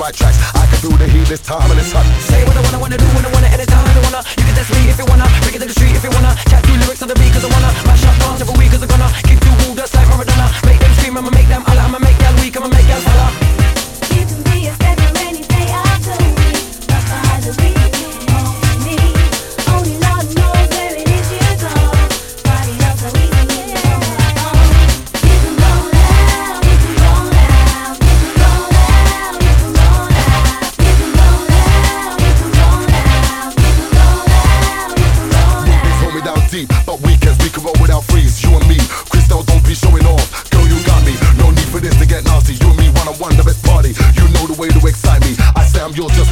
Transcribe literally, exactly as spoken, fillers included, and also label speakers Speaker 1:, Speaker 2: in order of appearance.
Speaker 1: right tracks. I can feel the heat this time and it's hot.
Speaker 2: Say what I wanna, wanna do when I wanna, anytime if you wanna. You can test me if you wanna, bring it to the street if you wanna. Chat through lyrics on the beat cause I wanna. Mash up dance every week cause I'm gonna kick two wall just like Maradona. Make them scream, I'ma make them holla. I'ma make y'all weak, I'ma make y'all holla.
Speaker 3: You can be a second rainy day after me, but by the weekend, me. Only Lord knows where it is you go. Party up so we can get on. You can roll out, you can roll out, you can roll out, you can roll out, you can roll out, you can roll out, you can roll out, you can roll out.
Speaker 1: They throw me down deep, but weekends we can roll without freeze. You and me, Crystal, don't be showing off. Girl, you got me. No need for this to get nasty. You and me one on one, the best party. You know the way to excite me. I say I'm yours just